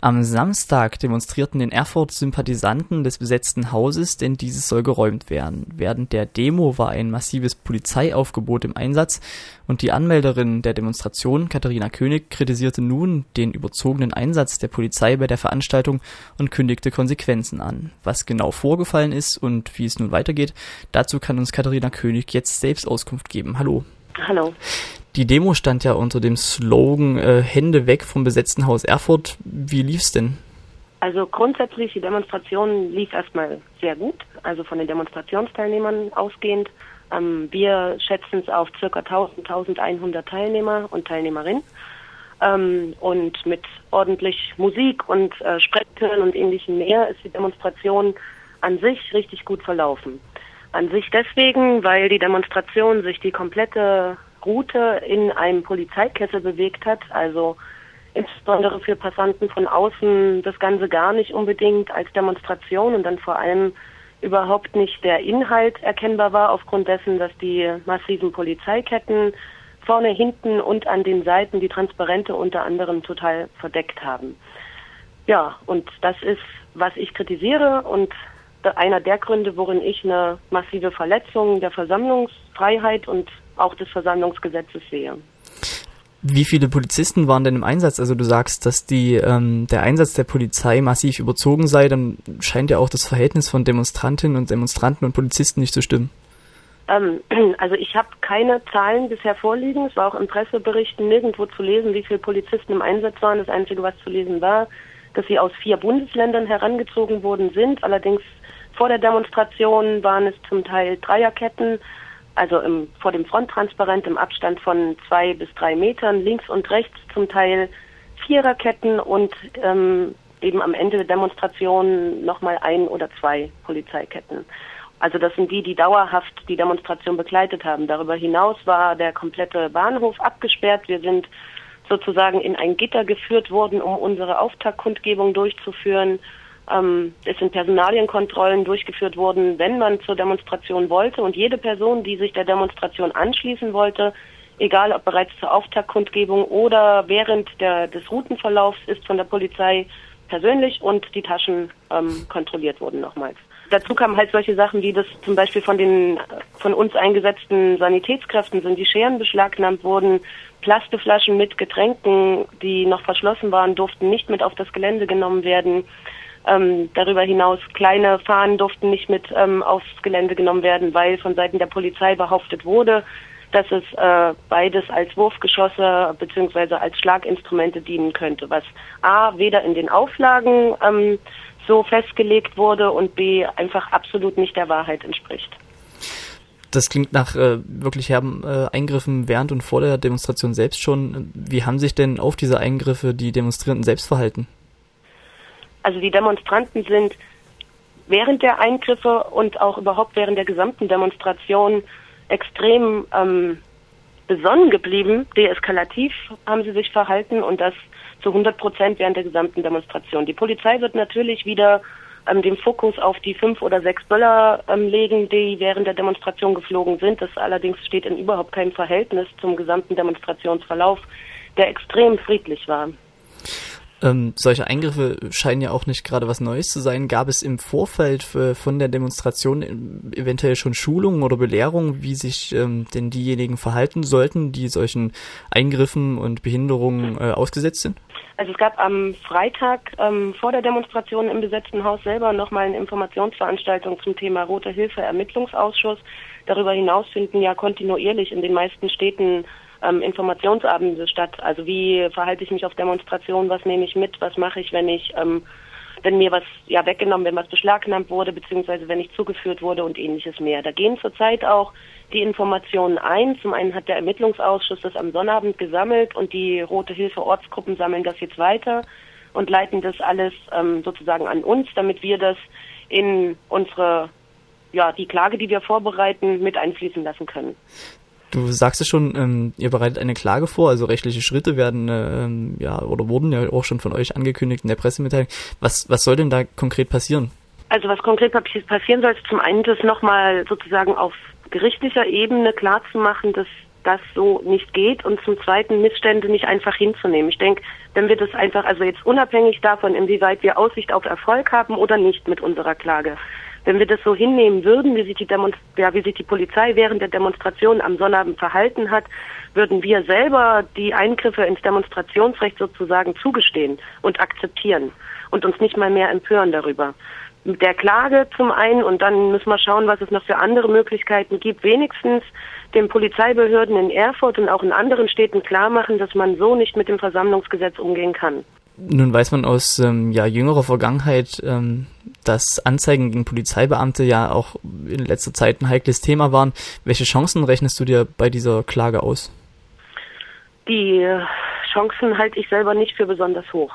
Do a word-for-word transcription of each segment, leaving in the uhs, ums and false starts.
Am Samstag demonstrierten in Erfurt Sympathisanten des besetzten Hauses, denn dieses soll geräumt werden. Während der Demo war ein massives Polizeiaufgebot im Einsatz und die Anmelderin der Demonstration, Katharina König, kritisierte nun den überzogenen Einsatz der Polizei bei der Veranstaltung und kündigte Konsequenzen an. Was genau vorgefallen ist und wie es nun weitergeht, dazu kann uns Katharina König jetzt selbst Auskunft geben. Hallo. Hallo. Die Demo stand ja unter dem Slogan äh, Hände weg vom besetzten Haus Erfurt. Wie lief's denn? Also grundsätzlich, die Demonstration lief erstmal sehr gut, also von den Demonstrationsteilnehmern ausgehend. Ähm, wir schätzen es auf ca. tausend, eintausendeinhundert Teilnehmer und Teilnehmerinnen. Ähm, und mit ordentlich Musik und äh, Sprechchören und ähnlichem mehr ist die Demonstration an sich richtig gut verlaufen. An sich deswegen, weil die Demonstration sich die komplette Route in einem Polizeikessel bewegt hat, also insbesondere für Passanten von außen das Ganze gar nicht unbedingt als Demonstration und dann vor allem überhaupt nicht der Inhalt erkennbar war, aufgrund dessen, dass die massiven Polizeiketten vorne, hinten und an den Seiten die Transparente unter anderem total verdeckt haben. Ja, und das ist, was ich kritisiere und einer der Gründe, worin ich eine massive Verletzung der Versammlungsfreiheit und auch des Versammlungsgesetzes sehe. Wie viele Polizisten waren denn im Einsatz? Also du sagst, dass die ähm, der Einsatz der Polizei massiv überzogen sei, dann scheint ja auch das Verhältnis von Demonstrantinnen und Demonstranten und Polizisten nicht zu stimmen. Ähm, also ich habe keine Zahlen bisher vorliegen. Es war auch in Presseberichten nirgendwo zu lesen, wie viele Polizisten im Einsatz waren. Das Einzige, was zu lesen war, dass sie aus vier Bundesländern herangezogen worden sind. Allerdings vor der Demonstration waren es zum Teil Dreierketten, also im, vor dem Fronttransparent im Abstand von zwei bis drei Metern, links und rechts zum Teil Viererketten und ähm, eben am Ende der Demonstration nochmal ein oder zwei Polizeiketten. Also das sind die, die dauerhaft die Demonstration begleitet haben. Darüber hinaus war der komplette Bahnhof abgesperrt. Wir sind sozusagen in ein Gitter geführt worden, um unsere Auftaktkundgebung durchzuführen. Ähm, es sind Personalienkontrollen durchgeführt worden, wenn man zur Demonstration wollte. Und jede Person, die sich der Demonstration anschließen wollte, egal ob bereits zur Auftaktkundgebung oder während der, des Routenverlaufs, ist von der Polizei persönlich und die Taschen ähm, kontrolliert wurden nochmals. Dazu kamen halt solche Sachen, wie das zum Beispiel von den von uns eingesetzten Sanitätskräften sind die Scheren beschlagnahmt wurden. Plastikflaschen mit Getränken, die noch verschlossen waren, durften nicht mit auf das Gelände genommen werden. Ähm, darüber hinaus kleine Fahnen durften nicht mit ähm, aufs Gelände genommen werden, weil von Seiten der Polizei behauptet wurde, dass es äh, beides als Wurfgeschosse bzw. als Schlaginstrumente dienen könnte, was A, weder in den Auflagen ähm, so festgelegt wurde und B, einfach absolut nicht der Wahrheit entspricht. Das klingt nach äh, wirklich herben äh, Eingriffen während und vor der Demonstration selbst schon. Wie haben sich denn auf diese Eingriffe die Demonstrierenden selbst verhalten? Also die Demonstranten sind während der Eingriffe und auch überhaupt während der gesamten Demonstration extrem ähm, besonnen geblieben. Deeskalativ haben sie sich verhalten und das zu hundert Prozent während der gesamten Demonstration. Die Polizei wird natürlich wieder ähm, den Fokus auf die fünf oder sechs Böller ähm, legen, die während der Demonstration geflogen sind. Das allerdings steht in überhaupt keinem Verhältnis zum gesamten Demonstrationsverlauf, der extrem friedlich war. Ähm, solche Eingriffe scheinen ja auch nicht gerade was Neues zu sein. Gab es im Vorfeld für, von der Demonstration eventuell schon Schulungen oder Belehrungen, wie sich ähm, denn diejenigen verhalten sollten, die solchen Eingriffen und Behinderungen äh, ausgesetzt sind? Also es gab am Freitag ähm, vor der Demonstration im besetzten Haus selber nochmal eine Informationsveranstaltung zum Thema Rote Hilfe Ermittlungsausschuss. Darüber hinaus finden ja kontinuierlich in den meisten Städten ähm, Informationsabende statt. Also wie verhalte ich mich auf Demonstrationen, was nehme ich mit, was mache ich, wenn ich, ähm, wenn mir was ja weggenommen, wenn was beschlagnahmt wurde, beziehungsweise wenn ich zugeführt wurde und ähnliches mehr. Da gehen zurzeit auch die Informationen ein. Zum einen hat der Ermittlungsausschuss das am Sonnabend gesammelt und die Rote Hilfe Ortsgruppen sammeln das jetzt weiter und leiten das alles ähm, sozusagen an uns, damit wir das in unsere, ja, die Klage, die wir vorbereiten, mit einfließen lassen können. Du sagst es schon, ähm, ihr bereitet eine Klage vor, also rechtliche Schritte werden ähm, ja oder wurden ja auch schon von euch angekündigt in der Pressemitteilung. Was was soll denn da konkret passieren? Also was konkret passieren soll, ist zum einen das nochmal sozusagen auf gerichtlicher Ebene klarzumachen, dass das so nicht geht und zum Zweiten Missstände nicht einfach hinzunehmen. Ich denke, wenn wir das einfach, also jetzt unabhängig davon, inwieweit wir Aussicht auf Erfolg haben oder nicht mit unserer Klage, wenn wir das so hinnehmen würden, wie sich die Demonst- ja, wie sich die Polizei während der Demonstration am Sonnabend verhalten hat, würden wir selber die Eingriffe ins Demonstrationsrecht sozusagen zugestehen und akzeptieren und uns nicht mal mehr empören darüber. Mit der Klage zum einen und dann müssen wir schauen, was es noch für andere Möglichkeiten gibt, wenigstens den Polizeibehörden in Erfurt und auch in anderen Städten klar machen, dass man so nicht mit dem Versammlungsgesetz umgehen kann. Nun weiß man aus ähm, ja, jüngerer Vergangenheit, ähm, dass Anzeigen gegen Polizeibeamte ja auch in letzter Zeit ein heikles Thema waren. Welche Chancen rechnest du dir bei dieser Klage aus? Die Chancen halte ich selber nicht für besonders hoch.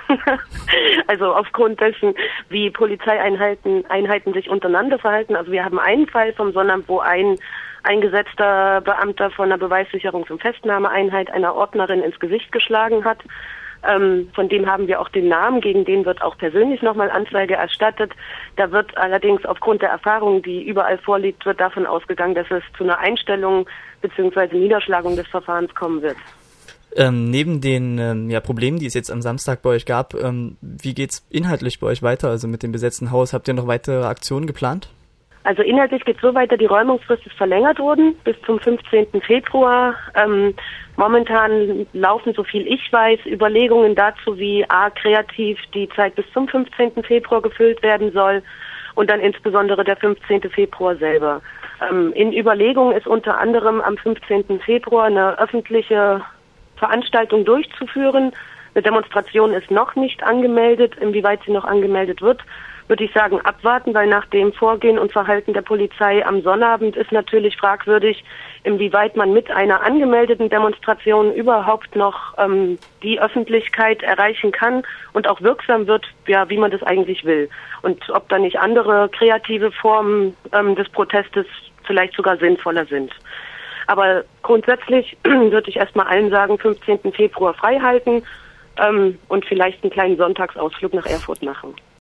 Also aufgrund dessen, wie Polizeieinheiten Einheiten sich untereinander verhalten. Also wir haben einen Fall vom Sonnabend, wo ein eingesetzter Beamter von einer Beweissicherungs- und Festnahmeeinheit einer Ordnerin ins Gesicht geschlagen hat. Ähm, von dem haben wir auch den Namen, gegen den wird auch persönlich nochmal Anzeige erstattet. Da wird allerdings aufgrund der Erfahrung, die überall vorliegt, wird davon ausgegangen, dass es zu einer Einstellung bzw. Niederschlagung des Verfahrens kommen wird. Ähm, neben den ähm, ja, Problemen, die es jetzt am Samstag bei euch gab, ähm, wie geht's inhaltlich bei euch weiter? Also mit dem besetzten Haus, habt ihr noch weitere Aktionen geplant? Also inhaltlich geht es so weiter, die Räumungsfrist ist verlängert worden bis zum fünfzehnten Februar. Ähm, momentan laufen, so viel ich weiß, Überlegungen dazu, wie a, kreativ die Zeit bis zum fünfzehnten Februar gefüllt werden soll und dann insbesondere der fünfzehnten Februar selber. Ähm, in Überlegung ist unter anderem am fünfzehnten Februar eine öffentliche Veranstaltung durchzuführen. Eine Demonstration ist noch nicht angemeldet. Inwieweit sie noch angemeldet wird, würde ich sagen, abwarten, weil nach dem Vorgehen und Verhalten der Polizei am Sonnabend ist natürlich fragwürdig, inwieweit man mit einer angemeldeten Demonstration überhaupt noch ähm, die Öffentlichkeit erreichen kann und auch wirksam wird, ja, wie man das eigentlich will. Und ob da nicht andere kreative Formen ähm, des Protestes vielleicht sogar sinnvoller sind. Aber grundsätzlich würde ich erstmal allen sagen, fünfzehnten Februar frei halten ähm, und vielleicht einen kleinen Sonntagsausflug nach Erfurt machen.